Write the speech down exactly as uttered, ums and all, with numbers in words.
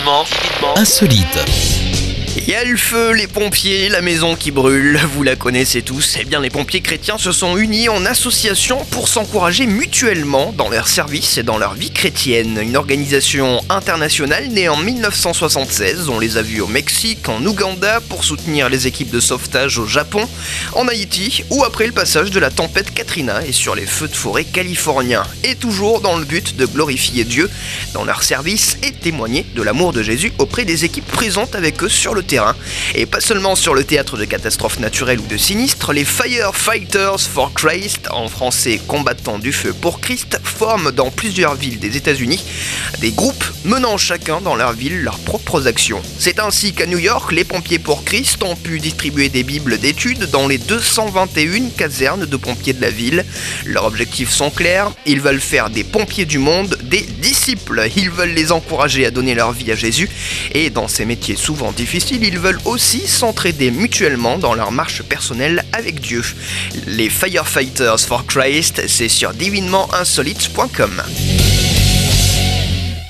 Divinement insolite. Il y a le feu, les pompiers, la maison qui brûle, vous la connaissez tous. Eh bien, les pompiers chrétiens se sont unis en association pour s'encourager mutuellement dans leur service et dans leur vie chrétienne. Une organisation internationale née en mille neuf cent soixante-seize, on les a vus au Mexique, en Ouganda, pour soutenir les équipes de sauvetage au Japon, en Haïti ou après le passage de la tempête Katrina et sur les feux de forêt californiens. Et toujours dans le but de glorifier Dieu dans leur service et témoigner de l'amour de Jésus auprès des équipes présentes avec eux sur le terrain. Et pas seulement sur le théâtre de catastrophes naturelles ou de sinistres, les Firefighters for Christ, en français combattants du feu pour Christ, forment dans plusieurs villes des États-Unis des groupes menant chacun dans leur ville leurs propres actions. C'est ainsi qu'à New York, les pompiers pour Christ ont pu distribuer des bibles d'études dans les deux cent vingt et une casernes de pompiers de la ville. Leurs objectifs sont clairs, ils veulent faire des pompiers du monde des disciples. Ils veulent les encourager à donner leur vie à Jésus et dans ces métiers souvent difficiles, ils veulent aussi s'entraider mutuellement dans leur marche personnelle avec Dieu. Les Firefighters for Christ, c'est sur divinement insolite point com.